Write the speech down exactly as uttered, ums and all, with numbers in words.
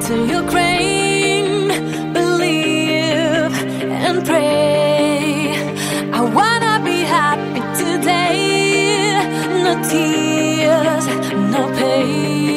till you claim, believe and pray. I wanna be happy today, no tears, no pain.